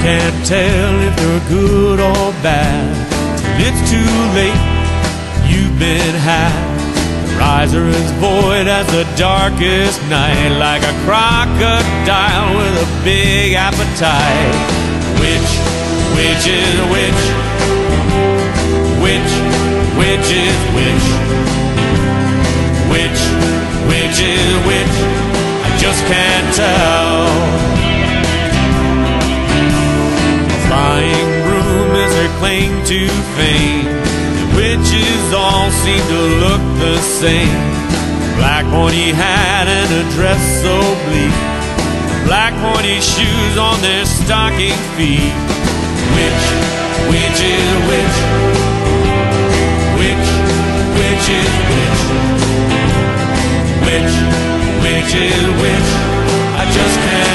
can't tell if they're good or bad till it's too late. You've been had. The riser is void as the darkest night, like a crocodile with a big appetite. Which is which? Which is which? Which is which? I just can't tell. Flying broom is her claim to fame. The witches all seem to look the same. Black pointy hat and a dress so bleak, black pointy shoes on their stocking feet. Which is which? Which is which? Which is which? I just can't